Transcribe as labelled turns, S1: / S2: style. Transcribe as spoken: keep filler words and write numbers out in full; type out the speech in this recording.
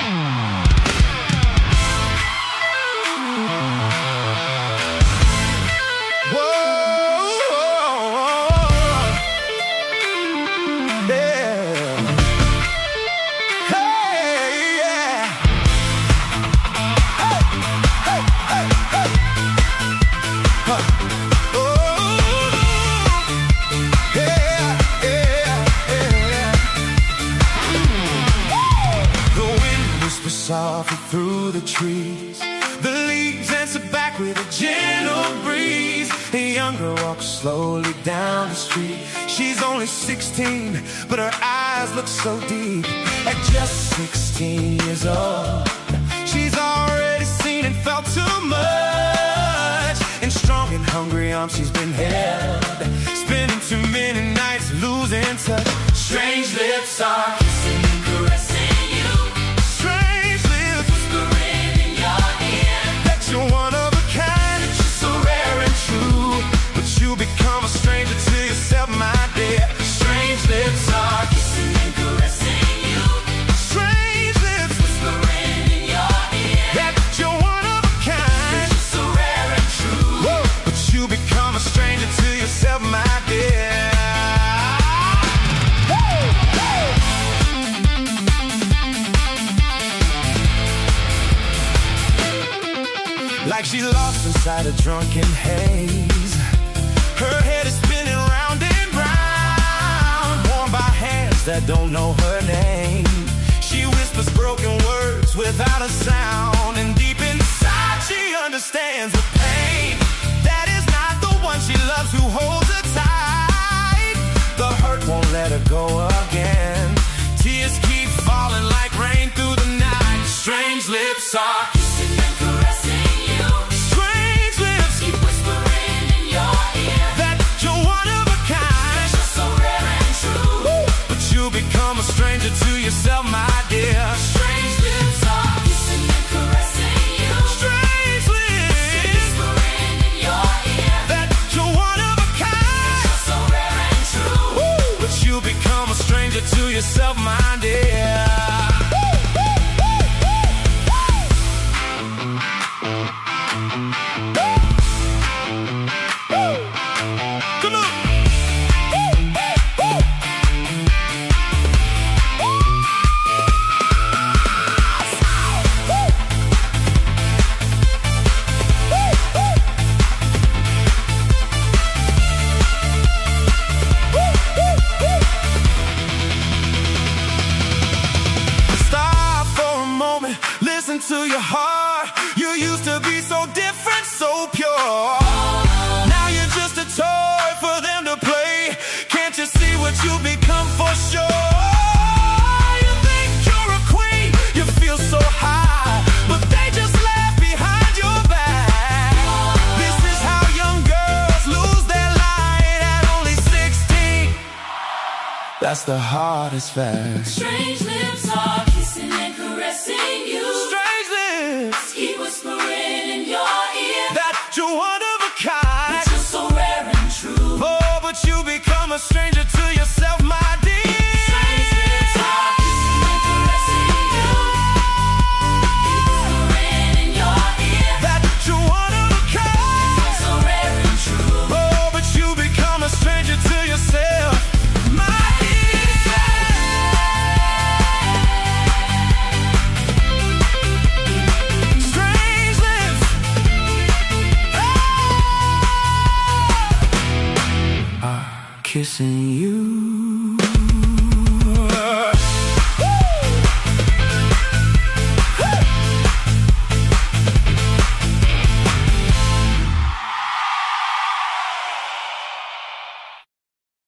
S1: Softly through the trees, the leaves answer back with a gentle breeze. A young girl walks slowly down the street. She's only sixteen, but her eyes look so deep. At just sixteen years old, she's already seen and felt too much. In strong and hungry arms she's been held, spending too many nights losing touch. Strange lips are kissing and caressing. Become a stranger to yourself, my dear. Strange lips are kissing and caressing you. Strange lips whispering in your ear that you're one of a kind, you're so rare and true. Whoa. But you become a stranger to yourself, my dear. Woo. Woo. Like she's lost inside a drunken haze. Her head is spinning round and round, worn by hands that don't know her name. She whispers broken words without a sound, and deep inside she understands the pain. That is not the one she loves who holds her tight. The hurt won't let her go again. Tears keep falling like rain through the night. Strange lips are kissing and caressing you. Strange lips keep whispering in your ear. Become a stranger to yourself, my dear. Strange lips are kissing and caressing you. Strange lips whispering in your ear that you're one of a kind, you're so rare and true. Woo. But you become a stranger to yourself, my dear. Come on. To your heart, you used to be so different, so pure. Now you're just a toy for them to play. Can't you see what you've become for sure? You think you're a queen, you feel so high, but they just laugh behind your back. This is how young girls lose their light at only sixteen. That's the hardest fact. Strange lips are kissing and caressing you. Keep whispering in your ear that you're one of a kind, but you're so rare and true. Oh, but you become a stranger to yourself, my dear. Strange lips are kissing and caressing you. Keep whispering in your ear that you're one of a kind, but you're so rare and true. Oh, but you become a stranger to yourself, my kissing you.